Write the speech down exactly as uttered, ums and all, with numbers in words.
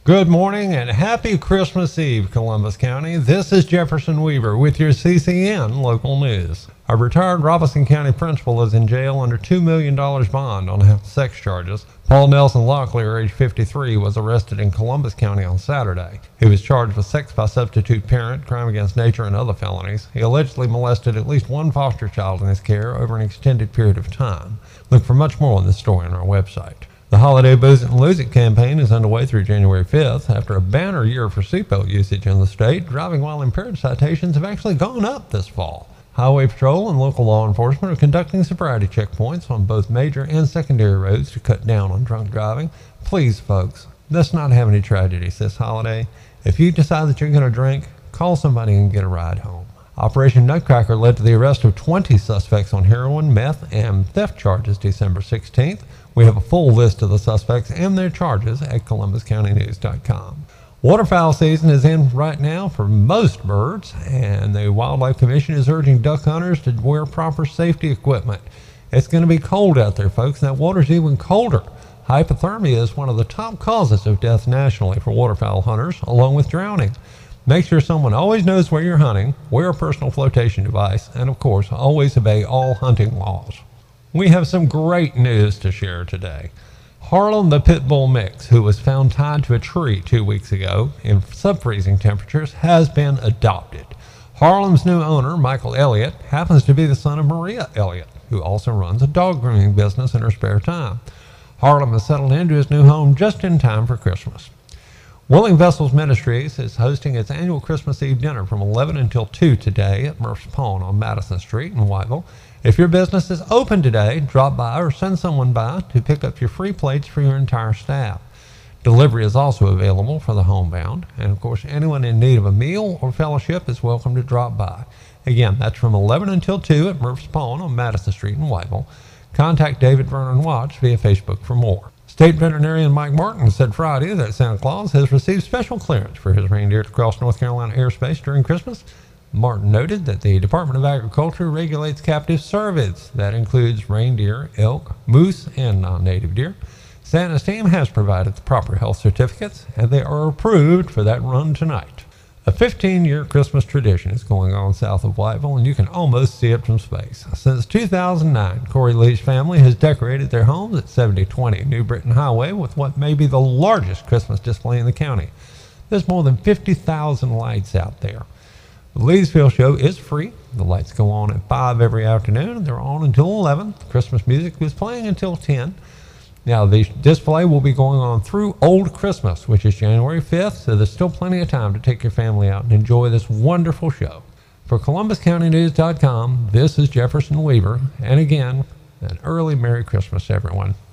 Good morning and happy Christmas Eve, Columbus County. This is Jefferson Weaver with your C C N local news. A retired Robeson County principal is in jail under two million dollars bond on sex charges. Paul Nelson Locklear, age fifty-three, was arrested in Columbus County on Saturday. He was charged with sex by substitute parent, crime against nature, and other felonies. He allegedly molested at least one foster child in his care over an extended period of time. Look for much more on this story on our website. The holiday Booze It and Lose It campaign is underway through January fifth. After a banner year for seatbelt usage in the state, driving while impaired citations have actually gone up this fall. Highway Patrol and local law enforcement are conducting sobriety checkpoints on both major and secondary roads to cut down on drunk driving. Please, folks, let's not have any tragedies this holiday. If you decide that you're going to drink, call somebody and get a ride home. Operation Nutcracker led to the arrest of twenty suspects on heroin, meth, and theft charges December sixteenth. We have a full list of the suspects and their charges at columbus county news dot com. Waterfowl season is in right now for most birds, and the Wildlife Commission is urging duck hunters to wear proper safety equipment. It's going to be cold out there, folks, and that water's even colder. Hypothermia is one of the top causes of death nationally for waterfowl hunters, along with drowning. Make sure someone always knows where you're hunting, wear a personal flotation device, and of course, always obey all hunting laws. We have some great news to share today. Harlem the Pit Bull Mix, who was found tied to a tree two weeks ago in sub-freezing temperatures, has been adopted. Harlem's new owner, Michael Elliott, happens to be the son of Maria Elliott, who also runs a dog grooming business in her spare time. Harlem has settled into his new home just in time for Christmas. Willing Vessels Ministries is hosting its annual Christmas Eve dinner from eleven until two today at Murph's Pond on Madison Street in Whiteville. If your business is open today, drop by or send someone by to pick up your free plates for your entire staff. Delivery is also available for the homebound, and of course anyone in need of a meal or fellowship is welcome to drop by. Again, that's from eleven until two at Murph's Pond on Madison Street in Whiteville. Contact David Vernon Watts via Facebook for more. State veterinarian Mike Martin said Friday that Santa Claus has received special clearance for his reindeer to cross North Carolina airspace during Christmas. Martin noted that the Department of Agriculture regulates captive cervids. That includes reindeer, elk, moose, and non-native deer. Santa's team has provided the proper health certificates, and they are approved for that run tonight. A fifteen-year Christmas tradition is going on south of Whiteville, and you can almost see it from space. Since two thousand nine, Corey Lee's family has decorated their homes at seventy twenty New Britain Highway with what may be the largest Christmas display in the county. There's more than fifty thousand lights out there. The Leesville show is free. The lights go on at five every afternoon, and they're on until eleven. Christmas music is playing until ten. Now, the display will be going on through Old Christmas, which is January fifth, so there's still plenty of time to take your family out and enjoy this wonderful show. For columbus county news dot com, this is Jefferson Weaver, and again, an early Merry Christmas, everyone.